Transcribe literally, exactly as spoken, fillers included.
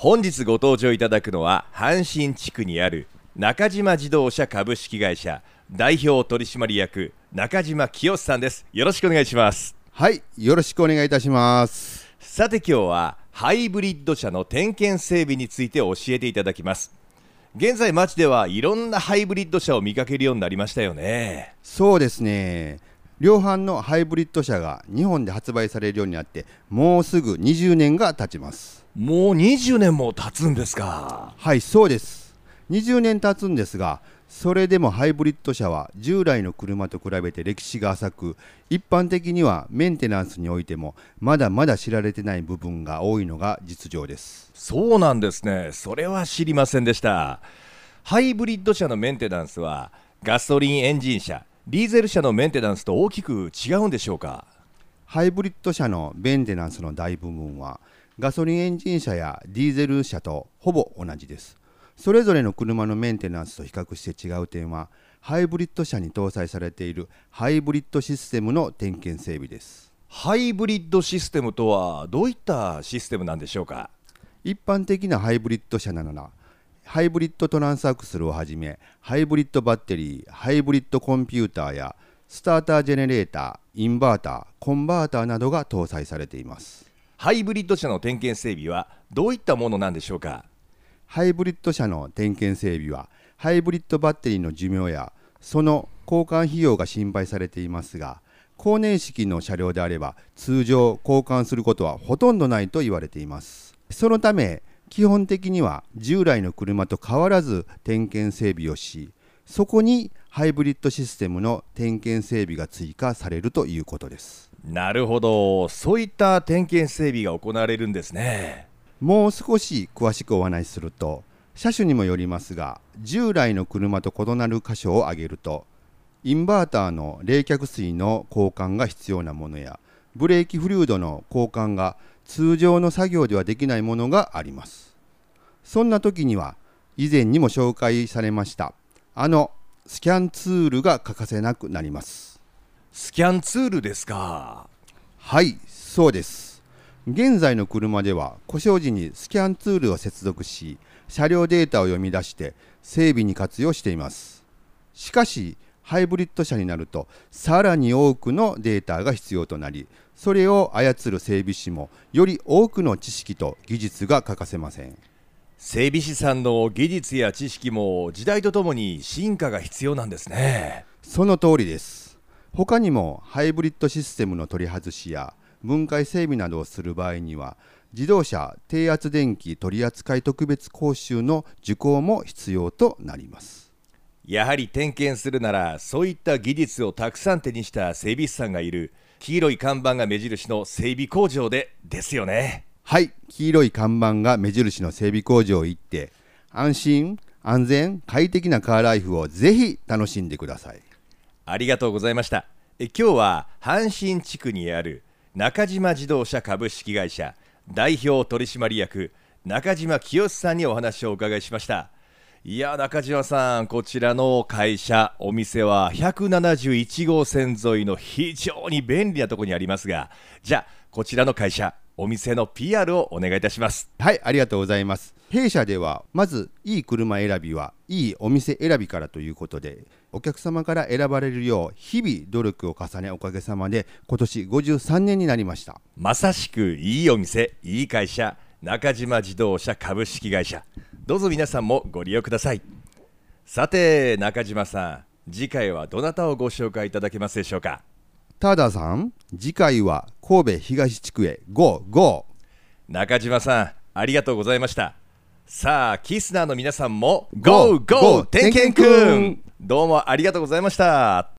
本日ご登場いただくのは阪神地区にある中島自動車株式会社代表取締役中島清さんです。よろしくお願いします。 はい、よろしくお願いいたします。 さて今日はハイブリッド車の点検整備について教えていただきます。現在街ではいろんなハイブリッド車を見かけるようになりましたよね。 そうですね、量販のハイブリッド車が日本で発売されるようになってもうすぐにじゅうねんが経ちます。 もうにじゅうねんも経つんですか。 はい、そうです。にじゅうねん経つんですが、それでもハイブリッド車は従来の車と比べて歴史が浅く、一般的にはメンテナンスにおいてもまだまだ知られてない部分が多いのが実情です。 そうなんですね。それは知りませんでした。ハイブリッド車のメンテナンスはガソリンエンジン車、ディーゼル車のメンテナンスと大きく違うんでしょうか。 ハイブリッド車のメンテナンスの大部分はガソリンエンジン車やディーゼル車とほぼ同じです。それぞれの車のメンテナンスと比較して違う点は、ハイブリッド車に搭載されているハイブリッドシステムの点検整備です。 ハイブリッドシステムとはどういったシステムなんでしょうか。 一般的なハイブリッド車なら、ハイブリッドトランスアクセルをはじめ、ハイブリッドバッテリー、ハイブリッドコンピューターやスタータージェネレーター、インバーター、コンバーターなどが搭載されています。 ハイブリッド車の点検整備はどういったものなんでしょうか。 ハイブリッド車の点検整備は、ハイブリッドバッテリーの寿命やその交換費用が心配されていますが、高年式の車両であれば通常交換することはほとんどないと言われています。そのため基本的には従来の車と変わらず点検整備をし、そこにハイブリッドシステムの点検整備が追加されるということです。 なるほど、そういった点検整備が行われるんですね。 もう少し詳しくお話しすると、車種にもよりますが、従来の車と異なる箇所を挙げると、インバーターの冷却水の交換が必要なものや、ブレーキフルードの交換が通常の作業ではできないものがあります。そんな時には、以前にも紹介されましたあのスキャンツールが欠かせなくなります。 スキャンツールですか。 はい、そうです。現在の車では故障時にスキャンツールを接続し、車両データを読み出して整備に活用しています。しかしハイブリッド車になるとさらに多くのデータが必要となり、それを操る整備士もより多くの知識と技術が欠かせません。 整備士さんの技術や知識も時代とともに進化が必要なんですね。 その通りです。他にもハイブリッドシステムの取り外しや分解整備などをする場合には、自動車低圧電気取扱特別講習の受講も必要となります。 やはり点検するならそういった技術をたくさん手にした整備士さんがいる黄色い看板が目印の整備工場でですよね。 はい、黄色い看板が目印の整備工場へ行って、安心安全快適なカーライフをぜひ楽しんでください。 ありがとうございました。え今日は阪神地区にある中島自動車株式会社代表取締役中島清さんにお話をお伺いしました。いや中島さん、こちらの会社お店はひゃくななじゅういち号線沿いの非常に便利なところにありますが、じゃあこちらの会社お店の ピーアール をお願いいたします。 はい、ありがとうございます。弊社ではまずいい車選びはいいお店選びからということで、お客様から選ばれるよう日々努力を重ね、おかげさまで今年ごじゅうさんねんになりました。 まさしくいいお店いい会社、中島自動車株式会社、どうぞ皆さんもご利用ください。さて中島さん、次回はどなたをご紹介いただけますでしょうか。 タダさん、次回は神戸東地区へゴーゴー。中島さん、ありがとうございました。さあキスナーの皆さんもゴーゴー点検くん、どうもありがとうございました。